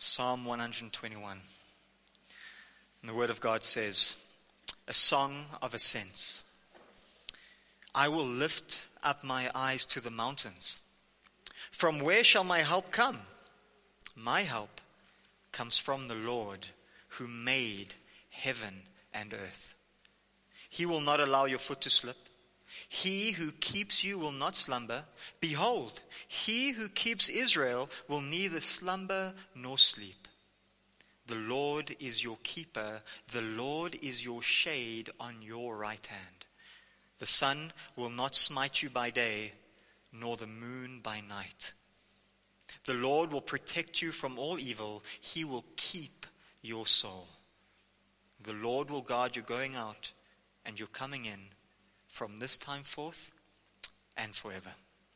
Psalm 121. And the word of God says, a song of ascents. I will lift up my eyes to the mountains. From where shall my help come? My help comes from the Lord who made heaven and earth. He will not allow your foot to slip. He who keeps you will not slumber. Behold, he who keeps Israel will neither slumber nor sleep. The Lord is your keeper. The Lord is your shade on your right hand. The sun will not smite you by day, nor the moon by night. The Lord will protect you from all evil. He will keep your soul. The Lord will guard your going out and your coming in from this time forth and forever.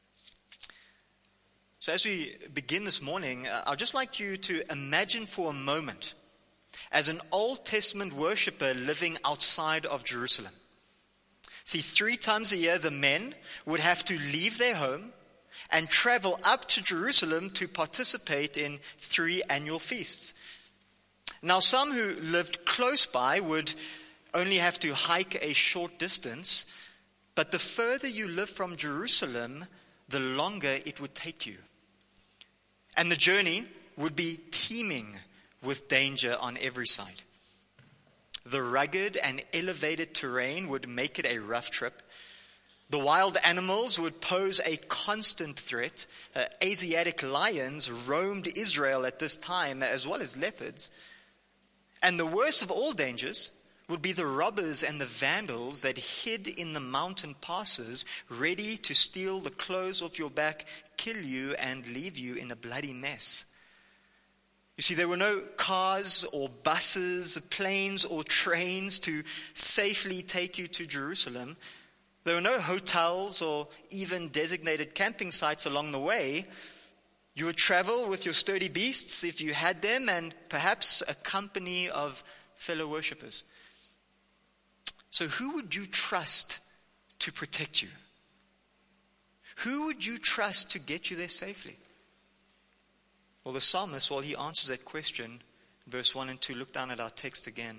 So as we begin this morning, I'd just like you to imagine for a moment as an Old Testament worshiper living outside of Jerusalem. See, 3 times a year the men would have to leave their home and travel up to Jerusalem to participate in 3 annual feasts. Now, some who lived close by would only have to hike a short distance, but the further you live from Jerusalem, the longer it would take you. And the journey would be teeming with danger on every side. The rugged and elevated terrain would make it a rough trip. The wild animals would pose a constant threat. Asiatic lions roamed Israel at this time, as well as leopards. And the worst of all dangers would be the robbers and the vandals that hid in the mountain passes, ready to steal the clothes off your back, kill you, and leave you in a bloody mess. You see, there were no cars or buses, planes or trains to safely take you to Jerusalem. There were no hotels or even designated camping sites along the way. You would travel with your sturdy beasts, if you had them, and perhaps a company of fellow worshippers. So who would you trust to protect you? Who would you trust to get you there safely? Well, the psalmist, while he answers that question, verse 1 and 2, look down at our text again.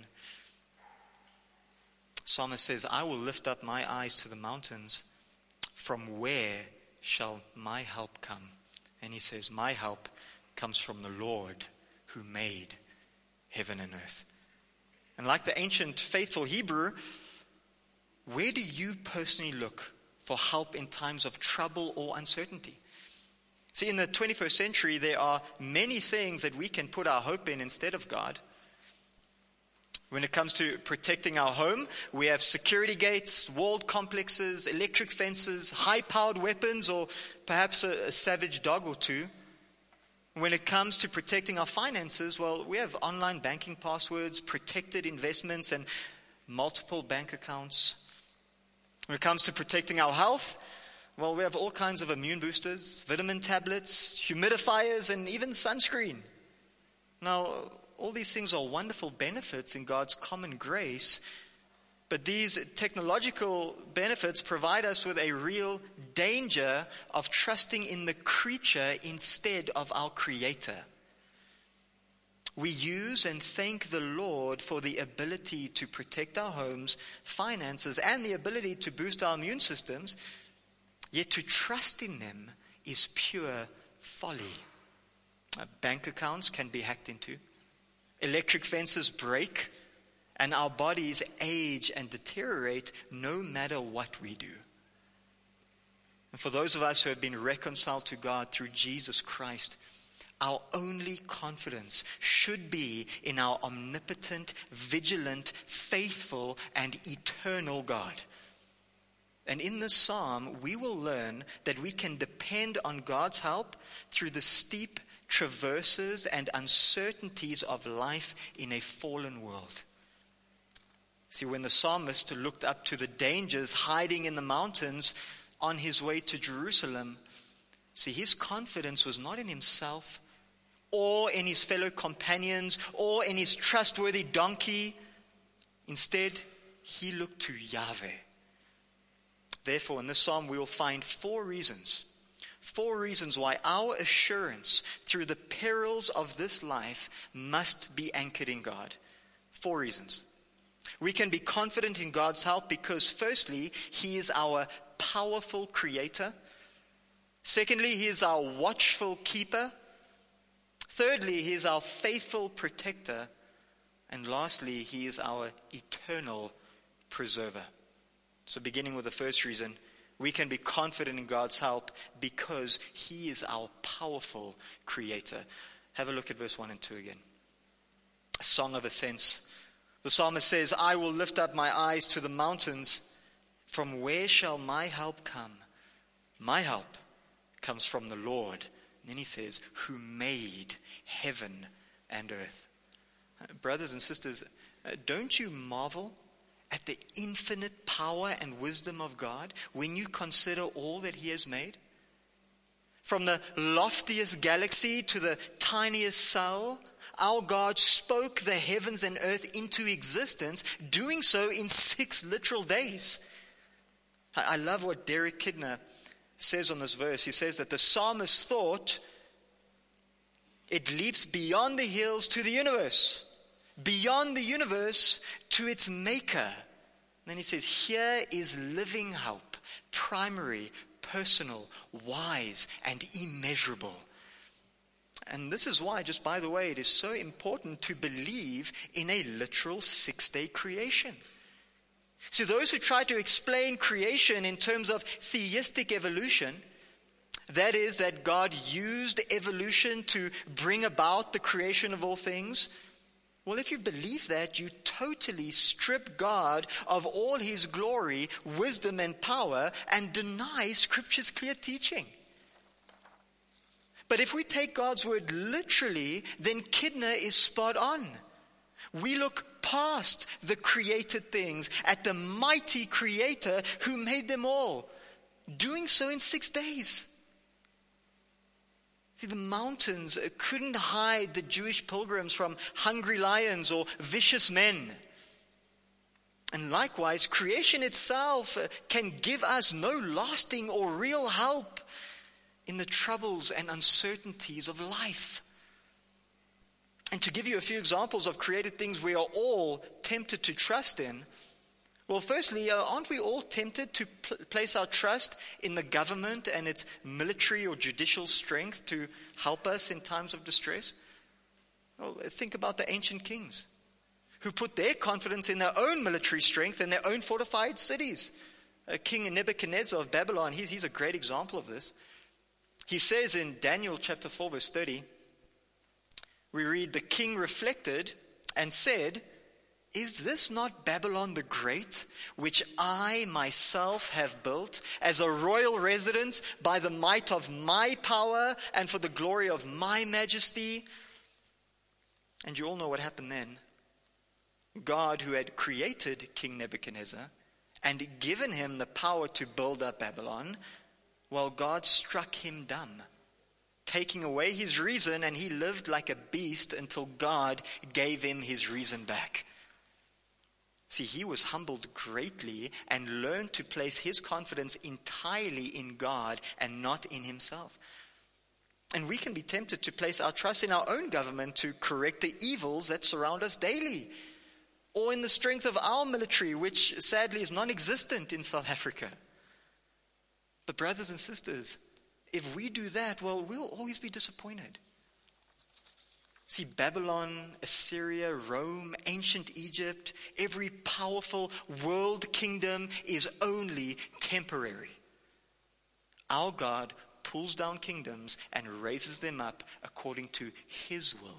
Psalmist says, I will lift up my eyes to the mountains. From where shall my help come? And he says, my help comes from the Lord who made heaven and earth. And like the ancient faithful Hebrew, where do you personally look for help in times of trouble or uncertainty? See, in the 21st century, there are many things that we can put our hope in instead of God. When it comes to protecting our home, we have security gates, walled complexes, electric fences, high-powered weapons, or perhaps a savage dog or two. When it comes to protecting our finances, well, we have online banking passwords, protected investments, and multiple bank accounts. When it comes to protecting our health, well, we have all kinds of immune boosters, vitamin tablets, humidifiers, and even sunscreen. Now, all these things are wonderful benefits in God's common grace, but these technological benefits provide us with a real danger of trusting in the creature instead of our Creator. We use and thank the Lord for the ability to protect our homes, finances, and the ability to boost our immune systems, yet to trust in them is pure folly. Bank accounts can be hacked into. Electric fences break, and our bodies age and deteriorate no matter what we do. And for those of us who have been reconciled to God through Jesus Christ, our only confidence should be in our omnipotent, vigilant, faithful, and eternal God. And in this psalm, we will learn that we can depend on God's help through the steep traverses and uncertainties of life in a fallen world. See, when the psalmist looked up to the dangers hiding in the mountains on his way to Jerusalem, see, his confidence was not in himself or in his fellow companions or in his trustworthy donkey. Instead, he looked to Yahweh. Therefore, in this psalm, we will find 4 reasons 4 reasons why our assurance through the perils of this life must be anchored in God. 4 reasons. We can be confident in God's help because firstly, He is our powerful creator. Secondly, He is our watchful keeper. Thirdly, He is our faithful protector. And lastly, He is our eternal preserver. So beginning with the first reason, we can be confident in God's help because He is our powerful creator. Have a look at verse 1 and 2 again. A song of ascents. The psalmist says, I will lift up my eyes to the mountains. From where shall my help come? My help comes from the Lord. And then he says, who made heaven and earth. Brothers and sisters, don't you marvel at the infinite power and wisdom of God when you consider all that He has made? From the loftiest galaxy to the tiniest cell, our God spoke the heavens and earth into existence, doing so in 6 literal days. I love what Derek Kidner says on this verse. He says that the psalmist thought it leaps beyond the hills to the universe, beyond the universe to its maker. And then he says, here is living help, primary, personal, wise, and immeasurable. And this is why, just by the way, it is so important to believe in a literal 6-day creation. See, those who try to explain creation in terms of theistic evolution, that is, that God used evolution to bring about the creation of all things, well, if you believe that, you totally strip God of all His glory, wisdom, and power and deny Scripture's clear teaching. But if we take God's word literally, then Kidner is spot on. We look past the created things at the mighty Creator who made them all, doing so in 6 days. See, the mountains couldn't hide the Jewish pilgrims from hungry lions or vicious men. And likewise, creation itself can give us no lasting or real help in the troubles and uncertainties of life. And to give you a few examples of created things we are all tempted to trust in, well, firstly, aren't we all tempted to place our trust in the government and its military or judicial strength to help us in times of distress? Well, think about the ancient kings who put their confidence in their own military strength and their own fortified cities. King Nebuchadnezzar of Babylon, he's a great example of this. He says in Daniel chapter 4 verse 30, we read, the king reflected and said, is this not Babylon the Great, which I myself have built as a royal residence by the might of my power and for the glory of my majesty? And you all know what happened then. God, who had created King Nebuchadnezzar and given him the power to build up Babylon, well, God struck him dumb, taking away his reason, and he lived like a beast until God gave him his reason back. See, he was humbled greatly and learned to place his confidence entirely in God and not in himself. And we can be tempted to place our trust in our own government to correct the evils that surround us daily, or in the strength of our military, which sadly is non-existent in South Africa. But brothers and sisters, if we do that, well, we'll always be disappointed. See, Babylon, Assyria, Rome, ancient Egypt, every powerful world kingdom is only temporary. Our God pulls down kingdoms and raises them up according to his will.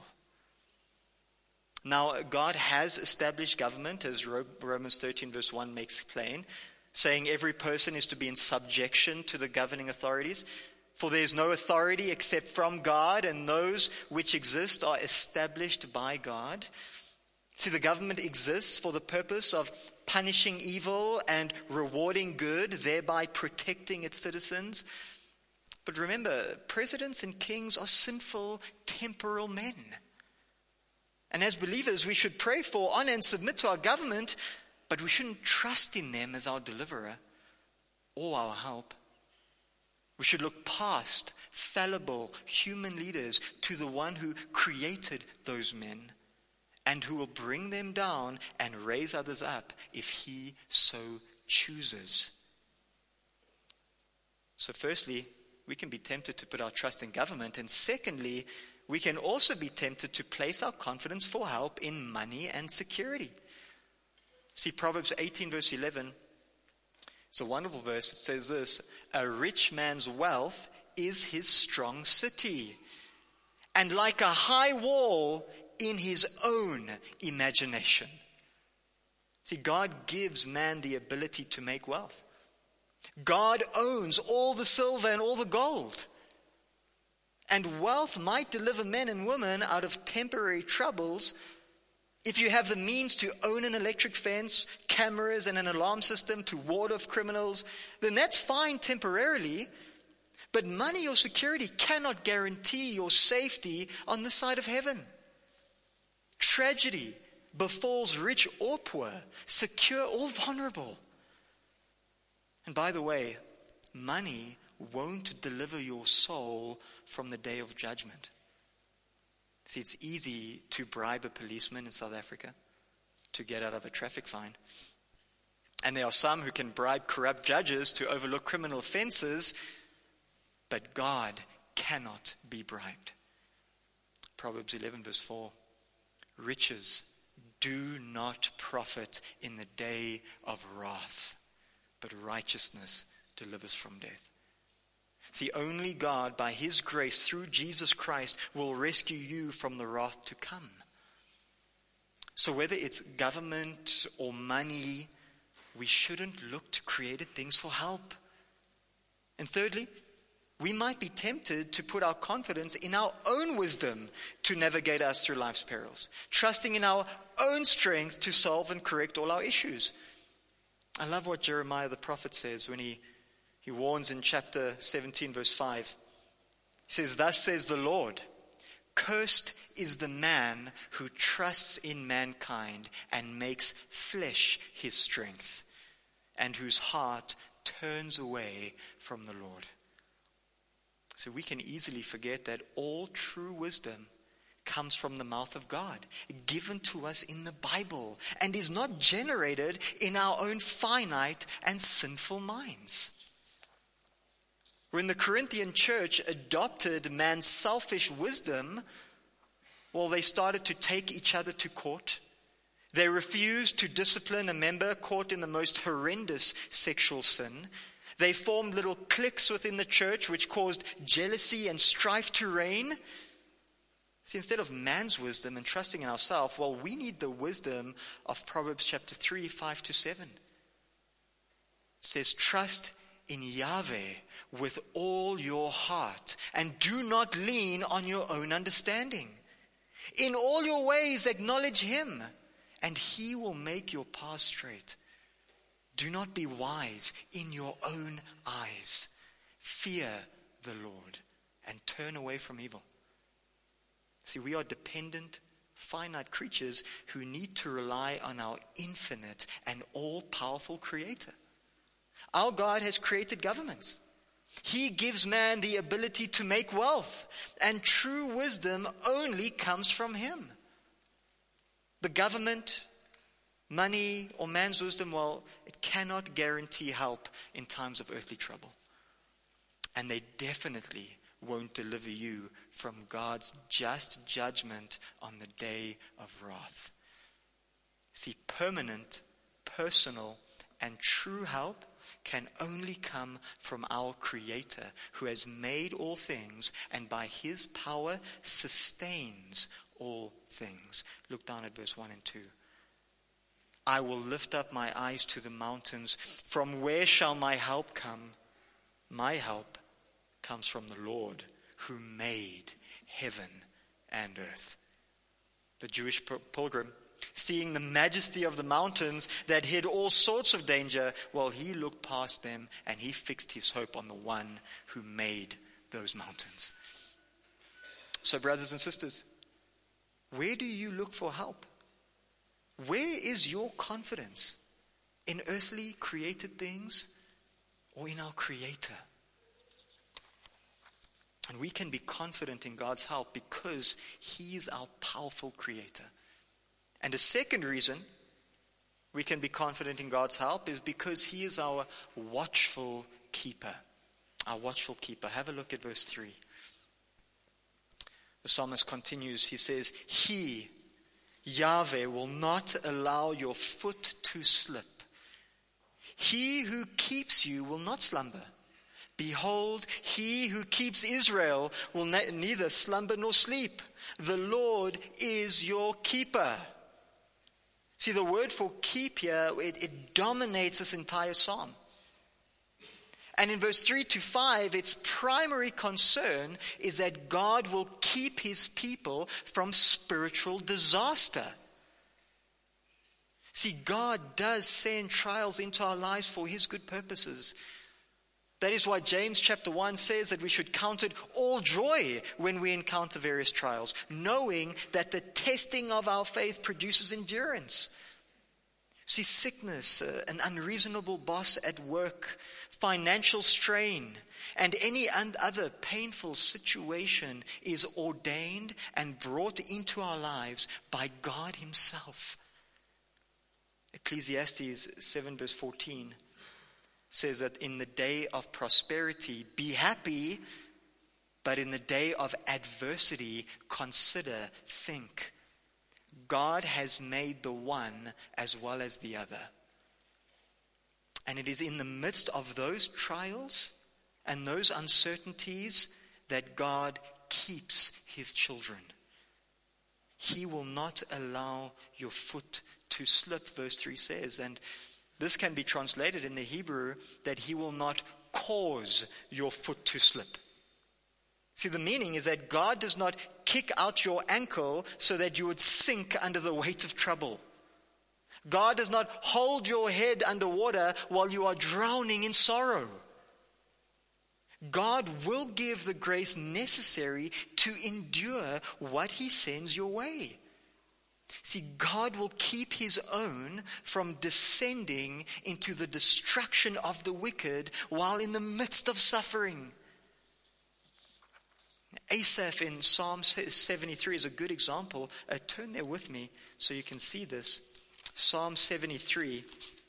Now, God has established government, as Romans 13 verse 1 makes plain, saying every person is to be in subjection to the governing authorities. For there is no authority except from God, and those which exist are established by God. See, the government exists for the purpose of punishing evil and rewarding good, thereby protecting its citizens. But remember, presidents and kings are sinful, temporal men. And as believers, we should pray for, honor, and submit to our government, but we shouldn't trust in them as our deliverer or our help. We should look past fallible human leaders to the one who created those men and who will bring them down and raise others up if he so chooses. So firstly, we can be tempted to put our trust in government. And secondly, we can also be tempted to place our confidence for help in money and security. See, Proverbs 18 verse 11, it's a wonderful verse. It says this: a rich man's wealth is his strong city, and like a high wall in his own imagination. See, God gives man the ability to make wealth. God owns all the silver and all the gold. And wealth might deliver men and women out of temporary troubles if you have the means to own an electric fence, cameras, and an alarm system to ward off criminals. Then that's fine temporarily. But money or security cannot guarantee your safety on this side of heaven. Tragedy befalls rich or poor, secure or vulnerable. And by the way, money won't deliver your soul from the day of judgment. See, it's easy to bribe a policeman in South Africa to get out of a traffic fine. And there are some who can bribe corrupt judges to overlook criminal offenses, but God cannot be bribed. Proverbs 11 verse 4, riches do not profit in the day of wrath, but righteousness delivers from death. See, only God, by his grace through Jesus Christ, will rescue you from the wrath to come. So whether it's government or money, we shouldn't look to created things for help. And thirdly, we might be tempted to put our confidence in our own wisdom to navigate us through life's perils, trusting in our own strength to solve and correct all our issues. I love what Jeremiah the prophet says when he warns in chapter 17 verse 5. He says, thus says the Lord, cursed is the man who trusts in mankind and makes flesh his strength, and whose heart turns away from the Lord. So we can easily forget that all true wisdom comes from the mouth of God, given to us in the Bible, and is not generated in our own finite and sinful minds. When the Corinthian church adopted man's selfish wisdom, well, they started to take each other to court. They refused to discipline a member caught in the most horrendous sexual sin. They formed little cliques within the church which caused jealousy and strife to reign. See, instead of man's wisdom and trusting in ourselves, well, we need the wisdom of Proverbs chapter 3, 5 to 7. It says, trust in Yahweh with all your heart, and do not lean on your own understanding. In all your ways acknowledge him, and he will make your path straight. Do not be wise in your own eyes. Fear the Lord and turn away from evil. See, we are dependent, finite creatures who need to rely on our infinite and all-powerful Creator. Our God has created governments. He gives man the ability to make wealth, and true wisdom only comes from him. The government, money, or man's wisdom, well, it cannot guarantee help in times of earthly trouble. And they definitely won't deliver you from God's just judgment on the day of wrath. See, permanent, personal, and true help can only come from our Creator, who has made all things and by his power sustains all things. Look down at verse 1 and 2. I will lift up my eyes to the mountains. From where shall my help come? My help comes from the Lord who made heaven and earth. The Jewish pilgrim, seeing the majesty of the mountains that hid all sorts of danger, well, he looked past them and he fixed his hope on the one who made those mountains. So, brothers and sisters, where do you look for help? Where is your confidence? In earthly created things or in our Creator? And we can be confident in God's help because He is our powerful creator. And a second reason we can be confident in God's help is because He is our watchful keeper. Our watchful keeper. Have a look at verse 3. The psalmist continues. He says, He, Yahweh, will not allow your foot to slip. He who keeps you will not slumber. Behold, He who keeps Israel will neither slumber nor sleep. The Lord is your keeper. See, the word for keep here, it dominates this entire psalm. And in verse 3 to 5, its primary concern is that God will keep His people from spiritual disaster. See, God does send trials into our lives for His good purposes. That is why James chapter 1 says that we should count it all joy when we encounter various trials, knowing that the testing of our faith produces endurance. See, sickness, an unreasonable boss at work, financial strain, and any other painful situation is ordained and brought into our lives by God Himself. Ecclesiastes 7 verse 14 says that in the day of prosperity, be happy, but in the day of adversity, consider, think. God has made the one as well as the other. And it is in the midst of those trials and those uncertainties that God keeps His children. He will not allow your foot to slip, verse 3 says. And this can be translated in the Hebrew that He will not cause your foot to slip. See, the meaning is that God does not kick out your ankle so that you would sink under the weight of trouble. God does not hold your head underwater while you are drowning in sorrow. God will give the grace necessary to endure what He sends your way. See, God will keep His own from descending into the destruction of the wicked while in the midst of suffering. Asaph in Psalm 73 is a good example. Turn there with me so you can see this. Psalm 73.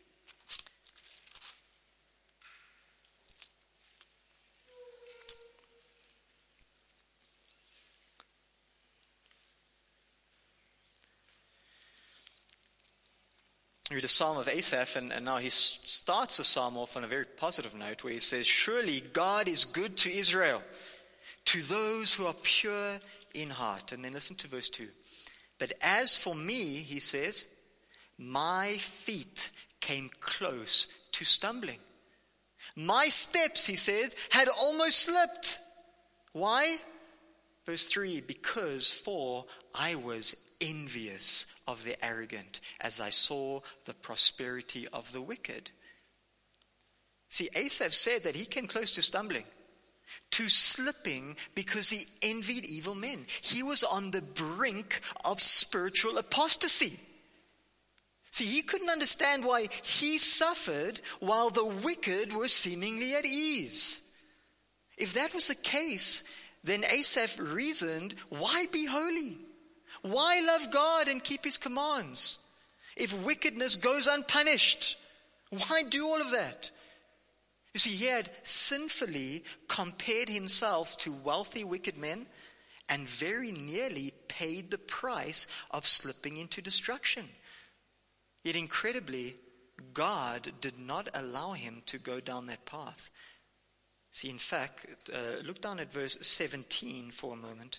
Read a psalm of Asaph, and now he starts the psalm off on a very positive note where he says, surely God is good to Israel, to those who are pure in heart. And then listen to verse 2. But as for me, he says, my feet came close to stumbling. My steps, he says, had almost slipped. Why? Verse 3, for I was envious of the arrogant as I saw the prosperity of the wicked. See, Asaph said that he came close to stumbling, to slipping because he envied evil men. He was on the brink of spiritual apostasy. See, he couldn't understand why he suffered while the wicked were seemingly at ease. If that was the case, then Asaph reasoned, why be holy? Why love God and keep His commands? If wickedness goes unpunished, why do all of that? You see, he had sinfully compared himself to wealthy wicked men and very nearly paid the price of slipping into destruction. Yet incredibly, God did not allow him to go down that path. See, in fact, look down at verse 17 for a moment.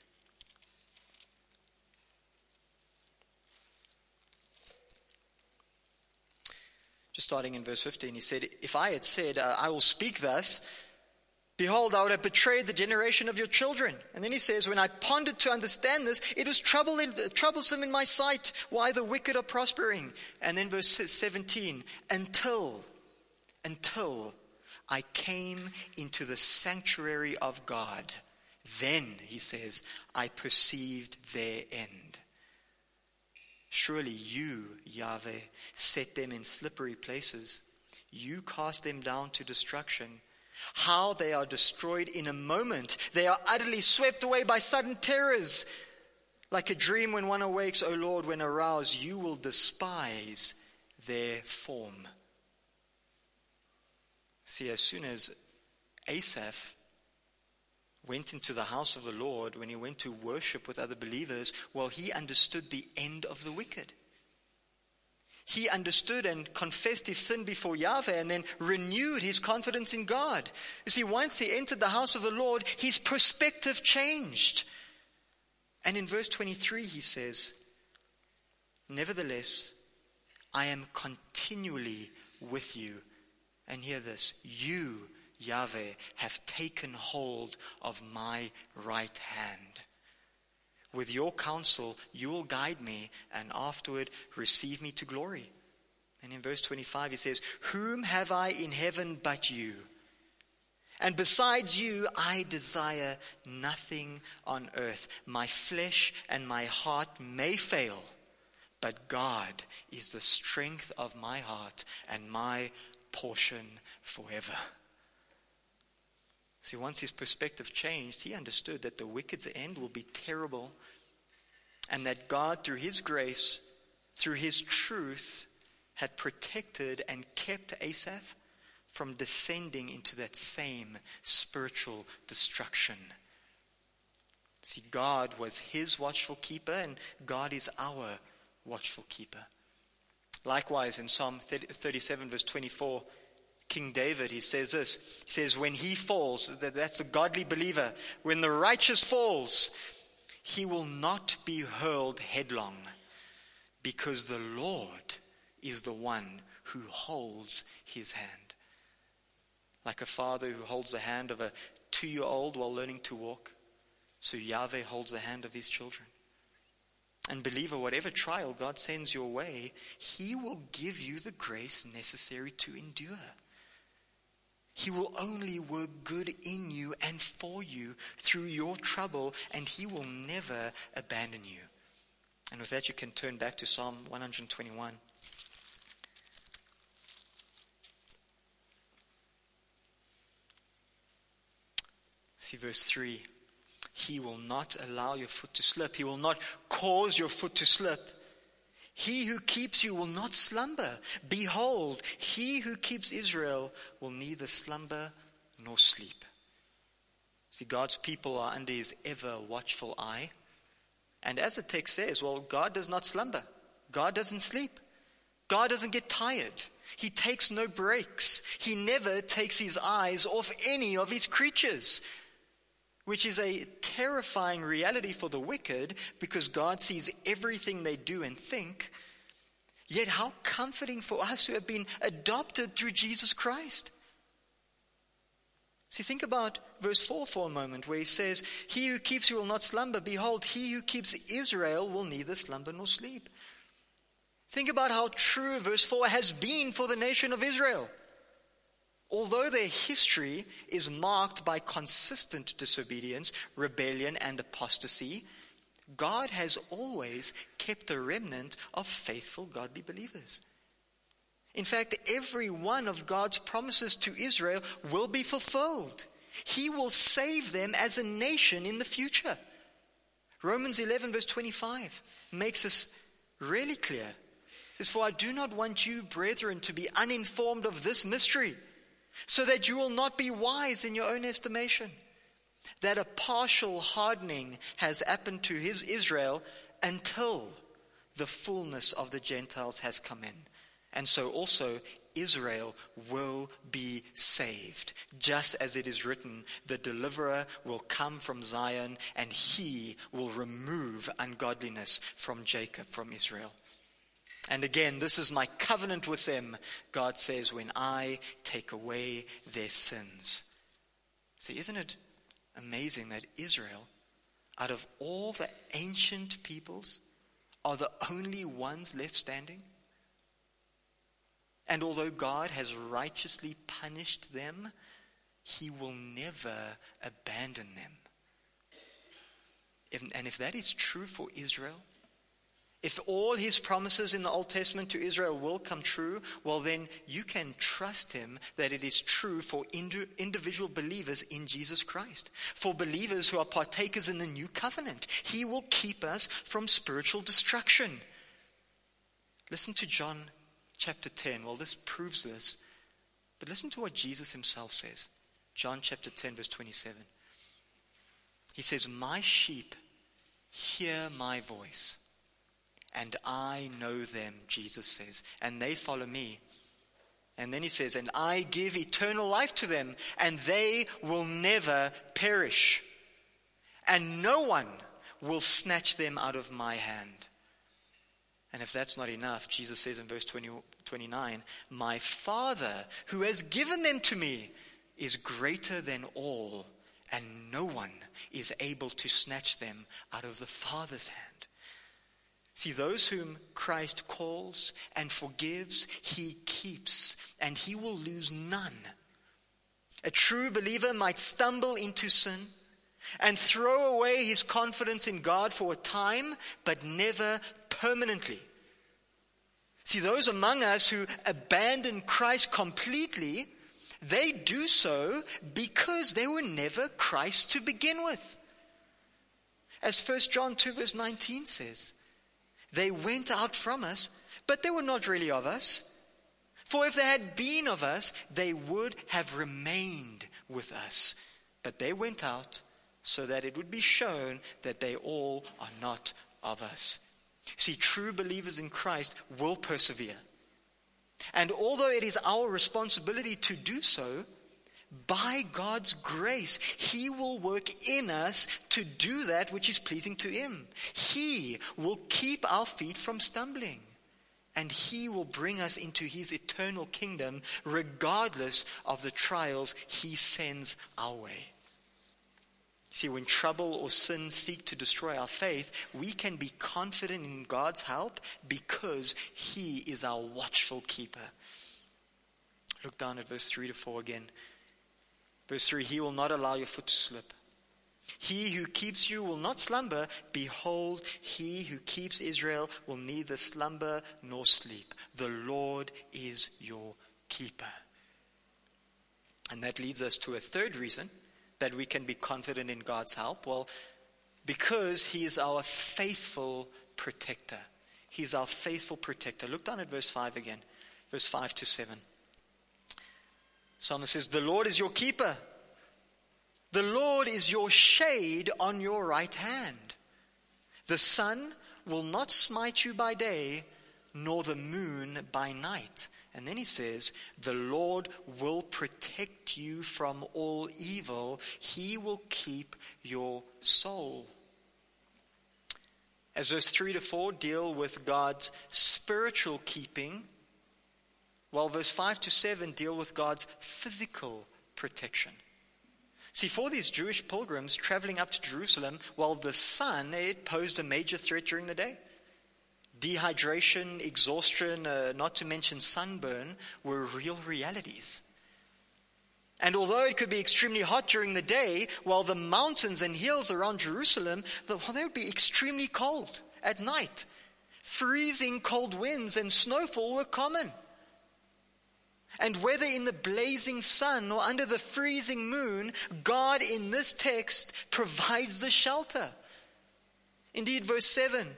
Just starting in verse 15, he said, if I had said, I will speak thus, behold, I would have betrayed the generation of your children. And then he says, when I pondered to understand this, it is troublesome in my sight why the wicked are prospering. And then verse 17, until I came into the sanctuary of God, then, he says, I perceived their end. Surely you, Yahweh, set them in slippery places. You cast them down to destruction. How they are destroyed in a moment. They are utterly swept away by sudden terrors. Like a dream when one awakes, O Lord, when aroused, you will despise their form. See, as soon as Asaph went into the house of the Lord, when he went to worship with other believers, well, he understood the end of the wicked. He understood and confessed his sin before Yahweh and then renewed his confidence in God. You see, once he entered the house of the Lord, his perspective changed. And in verse 23 he says, nevertheless, I am continually with you. And hear this, you, Yahweh, have taken hold of my right hand. With your counsel, you will guide me, and afterward receive me to glory. And in verse 25 he says, whom have I in heaven but you? And besides you, I desire nothing on earth. My flesh and my heart may fail, but God is the strength of my heart and my portion forever. See, once his perspective changed, he understood that the wicked's end will be terrible, and that God, through his grace, through his truth, had protected and kept Asaph from descending into that same spiritual destruction. See, God was his watchful keeper, and God is our watchful keeper. Likewise, in Psalm 37, verse 24, King David, he says this. He says, when he falls, that's a godly believer, when the righteous falls, he will not be hurled headlong, because the Lord is the one who holds his hand. Like a father who holds the hand of a 2-year-old while learning to walk, so Yahweh holds the hand of his children. And believer, whatever trial God sends your way, he will give you the grace necessary to endure. He will only work good in you and for you through your trouble, and he will never abandon you. And with that, you can turn back to Psalm 121. See verse 3. He will not allow your foot to slip. He will not cause your foot to slip. He who keeps you will not slumber. Behold, he who keeps Israel will neither slumber nor sleep. See, God's people are under his ever watchful eye. And as the text says, well, God does not slumber. God doesn't sleep. God doesn't get tired. He takes no breaks. He never takes his eyes off any of his creatures, which is a terrifying reality for the wicked, because God sees everything they do and think. Yet how comforting for us who have been adopted through Jesus Christ. See, think about verse 4 for a moment, where he says, he who keeps you will not slumber. Behold, he who keeps Israel will neither slumber nor sleep. Think about how true verse 4 has been for the nation of Israel. Although their history is marked by consistent disobedience, rebellion, and apostasy, God has always kept a remnant of faithful, godly believers. In fact, every one of God's promises to Israel will be fulfilled. He will save them as a nation in the future. Romans 11 verse 25 makes this really clear. It says, for I do not want you, brethren, to be uninformed of this mystery, so that you will not be wise in your own estimation, that a partial hardening has happened to Israel until the fullness of the Gentiles has come in. And so also Israel will be saved. Just as it is written, the deliverer will come from Zion, and he will remove ungodliness from Jacob, from Israel. And again, this is my covenant with them, God says, when I take away their sins. See, isn't it amazing that Israel, out of all the ancient peoples, are the only ones left standing? And although God has righteously punished them, he will never abandon them. And if that is true for Israel, If all his promises in the Old Testament to Israel will come true, well then you can trust him that it is true for individual believers in Jesus Christ. For believers who are partakers in the new covenant, he will keep us from spiritual destruction. Listen to John chapter 10. Well, this proves this. But listen to what Jesus himself says. John chapter 10 verse 27. He says, "My sheep hear my voice, and I know them," Jesus says, "and they follow me." And then he says, "And I give eternal life to them, and they will never perish. And no one will snatch them out of my hand." And if that's not enough, Jesus says in verse 29, "My Father who has given them to me is greater than all, and no one is able to snatch them out of the Father's hand." See, those whom Christ calls and forgives, he keeps, and he will lose none. A true believer might stumble into sin and throw away his confidence in God for a time, but never permanently. See, those among us who abandon Christ completely, they do so because they were never Christ to begin with. As 1 John 2 verse 19 says, "They went out from us, but they were not really of us. For if they had been of us, they would have remained with us. But they went out so that it would be shown that they all are not of us." See, true believers in Christ will persevere. And although it is our responsibility to do so, by God's grace, he will work in us to do that which is pleasing to him. He will keep our feet from stumbling, and he will bring us into his eternal kingdom regardless of the trials he sends our way. See, when trouble or sin seek to destroy our faith, we can be confident in God's help because he is our watchful keeper. Look down at verse 3 to 4 again. Verse 3, "He will not allow your foot to slip. He who keeps you will not slumber. Behold, he who keeps Israel will neither slumber nor sleep. The Lord is your keeper." And that leads us to a third reason that we can be confident in God's help. Well, because he is our faithful protector. He is our faithful protector. Look down at verse 5 again. Verse 5 to 7. Psalmist says, "The Lord is your keeper. The Lord is your shade on your right hand. The sun will not smite you by day, nor the moon by night." And then he says, "The Lord will protect you from all evil. He will keep your soul." As verse 3 to 4 deal with God's spiritual keeping, while verse 5 to 7 deal with God's physical protection. See, for these Jewish pilgrims traveling up to Jerusalem, while the sun, it posed a major threat during the day. Dehydration, exhaustion, not to mention sunburn, were real realities. And although it could be extremely hot during the day, while the mountains and hills around Jerusalem, they would be extremely cold at night. Freezing cold winds and snowfall were common. And whether in the blazing sun or under the freezing moon, God in this text provides the shelter. Indeed, verse 6,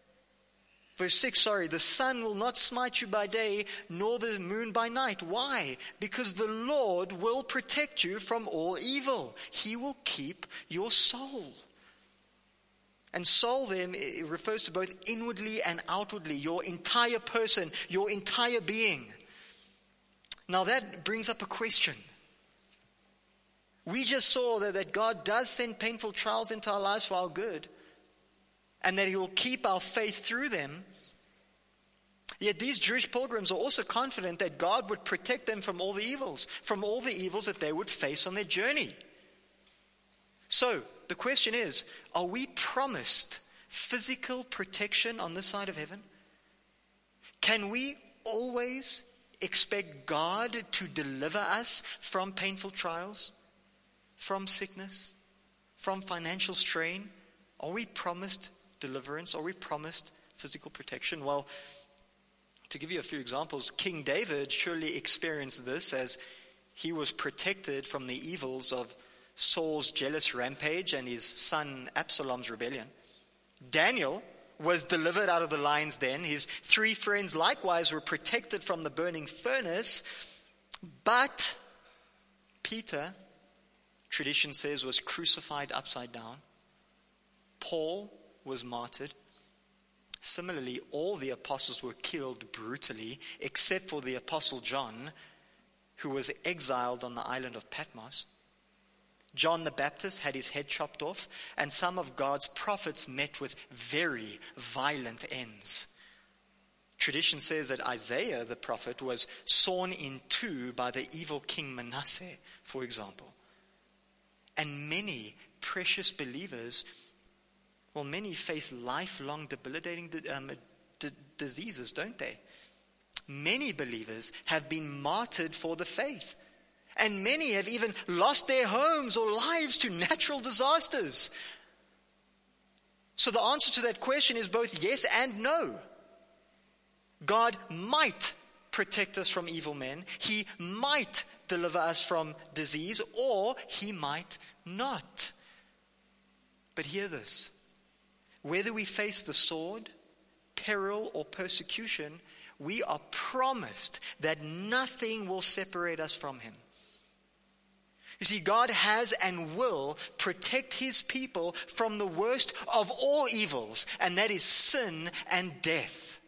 "The sun will not smite you by day, nor the moon by night." Why? Because the Lord will protect you from all evil. He will keep your soul. And soul then, it refers to both inwardly and outwardly, your entire person, your entire being. Now that brings up a question. We just saw that God does send painful trials into our lives for our good, and that he will keep our faith through them. Yet these Jewish pilgrims are also confident that God would protect them from all the evils that they would face on their journey. So the question is, are we promised physical protection on this side of heaven? Can we always expect God to deliver us from painful trials, from sickness, from financial strain? Are we promised deliverance? Are we promised physical protection? Well, to give you a few examples, King David surely experienced this as he was protected from the evils of Saul's jealous rampage and his son Absalom's rebellion. Daniel was delivered out of the lion's den. His 3 friends likewise were protected from the burning furnace. But Peter, tradition says, was crucified upside down. Paul was martyred. Similarly, all the apostles were killed brutally, except for the apostle John, who was exiled on the island of Patmos. John the Baptist had his head chopped off, and some of God's prophets met with very violent ends. Tradition says that Isaiah the prophet was sawn in two by the evil king Manasseh, for example. And many precious believers, many face lifelong debilitating diseases, don't they? Many believers have been martyred for the faith. And many have even lost their homes or lives to natural disasters. So the answer to that question is both yes and no. God might protect us from evil men. He might deliver us from disease, or he might not. But hear this. Whether we face the sword, peril, or persecution, we are promised that nothing will separate us from him. You see, God has and will protect his people from the worst of all evils, and that is sin and death.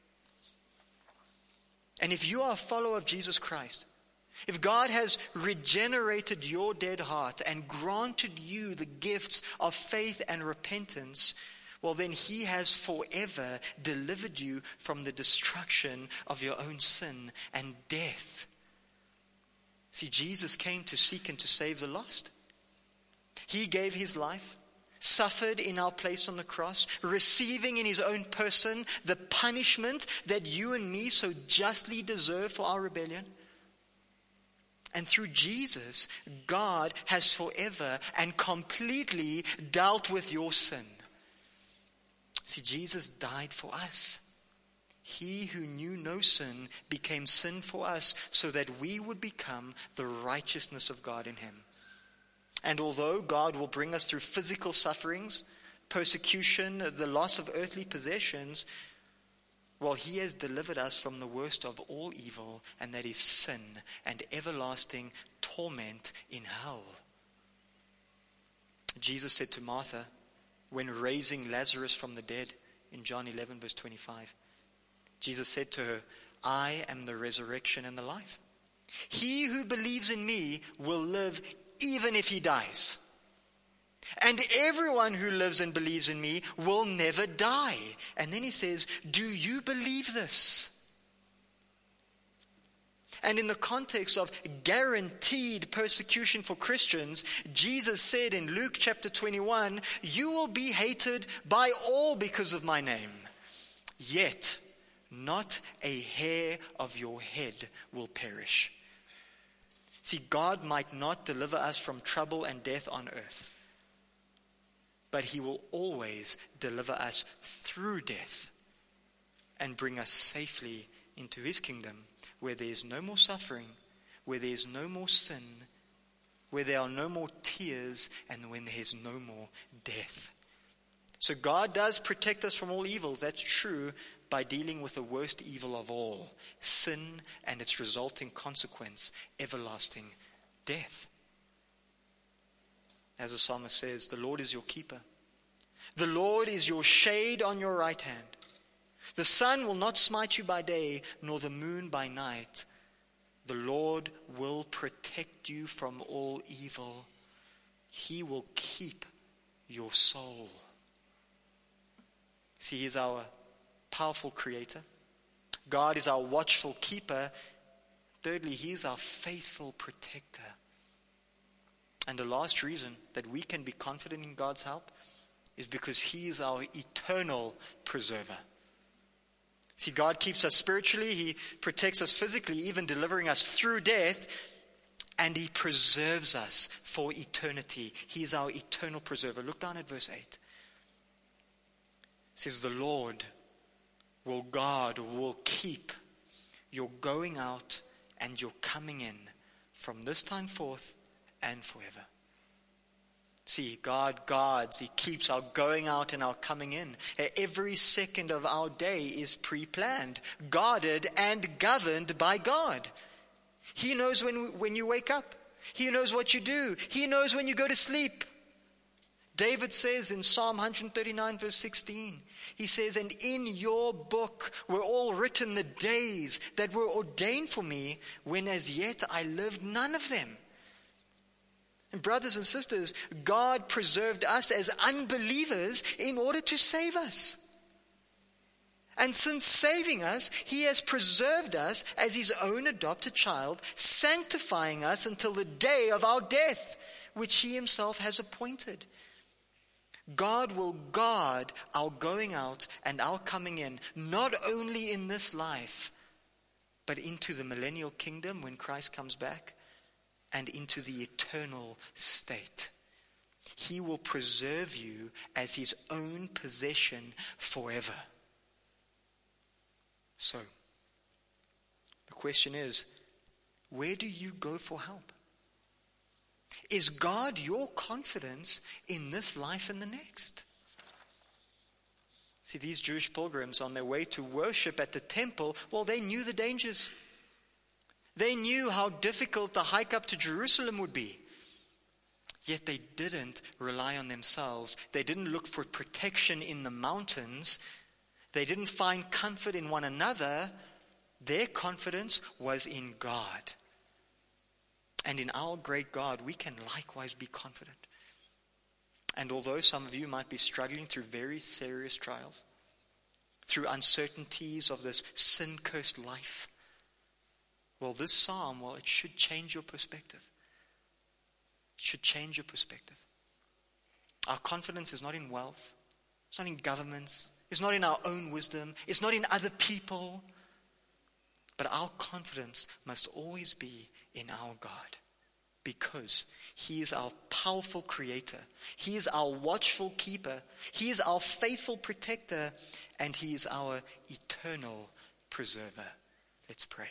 And if you are a follower of Jesus Christ, if God has regenerated your dead heart and granted you the gifts of faith and repentance, well, then he has forever delivered you from the destruction of your own sin and death. See, Jesus came to seek and to save the lost. He gave his life, suffered in our place on the cross, receiving in his own person the punishment that you and me so justly deserve for our rebellion. And through Jesus, God has forever and completely dealt with your sin. See, Jesus died for us. He who knew no sin became sin for us so that we would become the righteousness of God in him. And although God will bring us through physical sufferings, persecution, the loss of earthly possessions, well, he has delivered us from the worst of all evil, and that is sin and everlasting torment in hell. Jesus said to Martha, when raising Lazarus from the dead, in John 11 verse 25, Jesus said to her, I am the resurrection and the life. He who believes in me will live even if he dies. And everyone who lives and believes in me will never die. And then he says, do you believe this? And in the context of guaranteed persecution for Christians, Jesus said in Luke chapter 21, you will be hated by all because of my name. Yet, not a hair of your head will perish. See, God might not deliver us from trouble and death on earth, but he will always deliver us through death and bring us safely into his kingdom, where there is no more suffering, where there is no more sin, where there are no more tears, and when there is no more death. So God does protect us from all evils, that's true, by dealing with the worst evil of all, sin and its resulting consequence, everlasting death. As the psalmist says, the Lord is your keeper. The Lord is your shade on your right hand. The sun will not smite you by day, nor the moon by night. The Lord will protect you from all evil. He will keep your soul. See, he is our powerful creator. God is our watchful keeper. Thirdly, he is our faithful protector. And the last reason that we can be confident in God's help is because he is our eternal preserver. See, God keeps us spiritually, he protects us physically, even delivering us through death, and he preserves us for eternity. He is our eternal preserver. Look down at verse 8. It says, the Lord will guard, will keep your going out and your coming in from this time forth and forever. See, God guards, He keeps our going out and our coming in. Every second of our day is pre-planned, guarded and governed by God. He knows when you wake up. He knows what you do. He knows when you go to sleep. David says in Psalm 139 verse 16, he says, "And in your book were all written the days that were ordained for me, when as yet I lived none of them." And brothers and sisters, God preserved us as unbelievers in order to save us. And since saving us, He has preserved us as His own adopted child, sanctifying us until the day of our death, which He Himself has appointed. God will guard our going out and our coming in, not only in this life, but into the millennial kingdom when Christ comes back, and into the eternal state. He will preserve you as His own possession forever. So, the question is, where do you go for help? Is God your confidence in this life and the next? See, these Jewish pilgrims on their way to worship at the temple, well, they knew the dangers. They knew how difficult the hike up to Jerusalem would be. Yet they didn't rely on themselves. They didn't look for protection in the mountains. They didn't find comfort in one another. Their confidence was in God. And in our great God, we can likewise be confident. And although some of you might be struggling through very serious trials, through uncertainties of this sin-cursed life, well, this psalm, well, it should change your perspective. It should change your perspective. Our confidence is not in wealth. It's not in governments. It's not in our own wisdom. It's not in other people. But our confidence must always be in our God, because He is our powerful creator. He is our watchful keeper. He is our faithful protector. And He is our eternal preserver. Let's pray.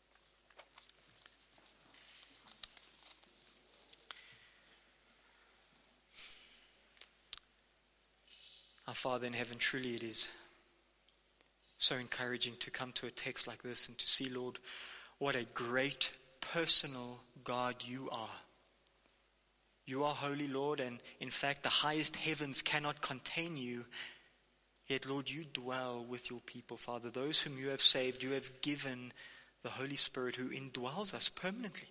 Our Father in heaven, truly it is so encouraging to come to a text like this and to see, Lord, what a great personal God You are. You are holy, Lord, and in fact the highest heavens cannot contain You. Yet, Lord, You dwell with Your people, Father. Those whom You have saved, You have given the Holy Spirit who indwells us permanently.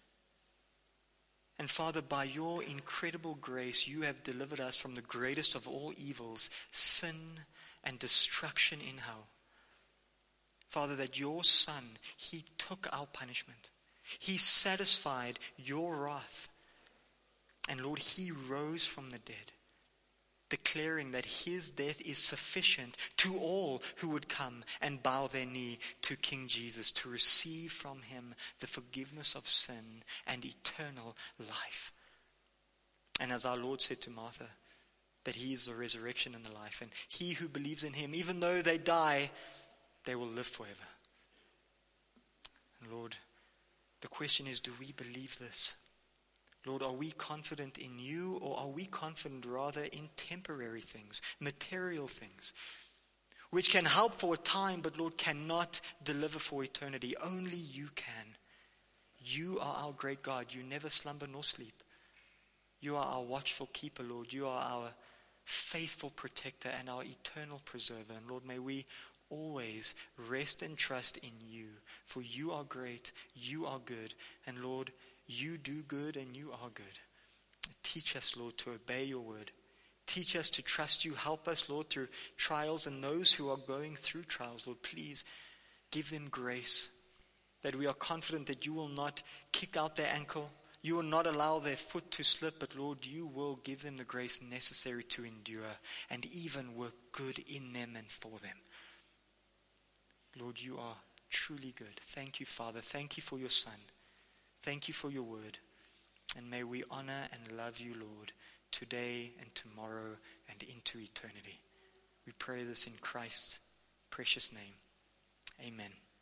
And Father, by Your incredible grace, You have delivered us from the greatest of all evils, sin and destruction in hell. Father, that Your Son, He took our punishment. He satisfied Your wrath. And Lord, He rose from the dead, declaring that His death is sufficient to all who would come and bow their knee to King Jesus, to receive from Him the forgiveness of sin and eternal life. And as our Lord said to Martha, that He is the resurrection and the life, and he who believes in Him, even though they die, they will live forever. And Lord, the question is, do we believe this? Lord, are we confident in You, or are we confident rather in temporary things, material things, which can help for a time, but Lord, cannot deliver for eternity? Only You can. You are our great God. You never slumber nor sleep. You are our watchful keeper, Lord. You are our faithful protector and our eternal preserver. And Lord, may we always rest and trust in You, for You are great, You are good, and Lord, You do good and You are good. Teach us, Lord, to obey Your word. Teach us to trust You. Help us, Lord, through trials, and those who are going through trials, Lord, please give them grace, that we are confident that You will not kick out their ankle. You will not allow their foot to slip, but Lord, You will give them the grace necessary to endure and even work good in them and for them. Lord, You are truly good. Thank You, Father. Thank You for Your Son. Thank You for Your word. And may we honor and love You, Lord, today and tomorrow and into eternity. We pray this in Christ's precious name. Amen.